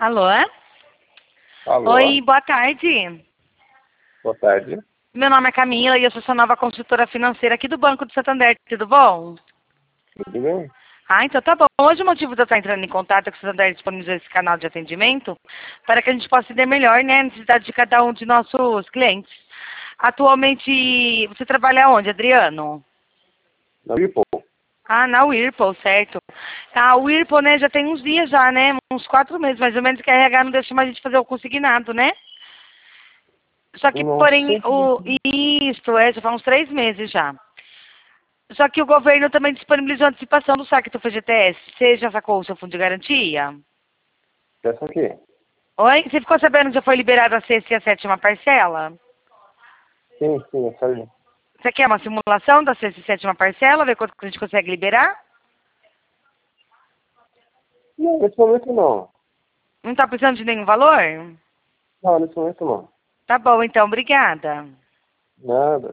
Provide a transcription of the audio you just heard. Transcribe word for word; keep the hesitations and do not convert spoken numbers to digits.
Alô? Alô? Oi, boa tarde. Boa tarde. Meu nome é Camila e eu sou sua nova consultora financeira aqui do Banco do Santander. Tudo bom? Tudo bem? Ah, então tá bom. Hoje o motivo de eu estar entrando em contato é que o Santander disponibilizou esse canal de atendimento para que a gente possa entender melhor, né, a necessidade de cada um de nossos clientes. Atualmente, você trabalha onde, Adriano? Na Whirlpool? Ah, na Whirlpool, certo. A Whirlpool, né, já tem uns dias já, né, uns quatro meses mais ou menos, que a R H não deixa mais a gente fazer o consignado, né? Só que, Não porém, sei. o isto é, já faz uns três meses já. Só que o governo também disponibilizou antecipação do saque do F G T S. Você já sacou o seu fundo de garantia? Peça aqui. Oi? Você ficou sabendo que já foi liberada a sexta e a sétima parcela? Sim, sim, é sério. Você quer uma simulação da sexta e sétima parcela? Ver quanto que a gente consegue liberar? Não, nesse momento não. Não tá precisando de nenhum valor? Não, nesse momento não. Tá bom, então. Obrigada. Nada.